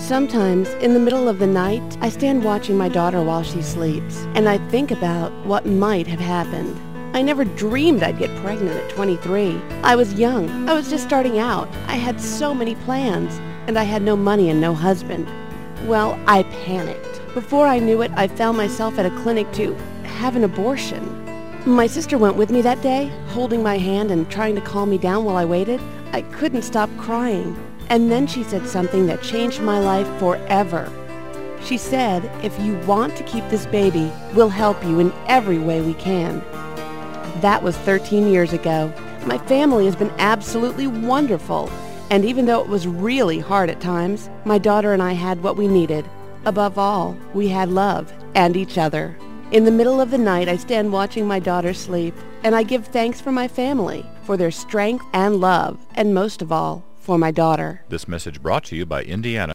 Sometimes, in the middle of the night, I stand watching my daughter while she sleeps, and I think about what might have happened. I never dreamed I'd get pregnant at 23. I was young. I was just starting out. I had so many plans, and I had no money and no husband. Well, I panicked. Before I knew it, I found myself at a clinic to have an abortion. My sister went with me that day, holding my hand and trying to calm me down while I waited. I couldn't stop crying. And then she said something that changed my life forever. She said, if you want to keep this baby, we'll help you in every way we can. That was 13 years ago. My family has been absolutely wonderful. And even though it was really hard at times, my daughter and I had what we needed. Above all, we had love and each other. In the middle of the night, I stand watching my daughter sleep, and I give thanks for my family, for their strength and love, and most of all, for my daughter. This message brought to you by Indiana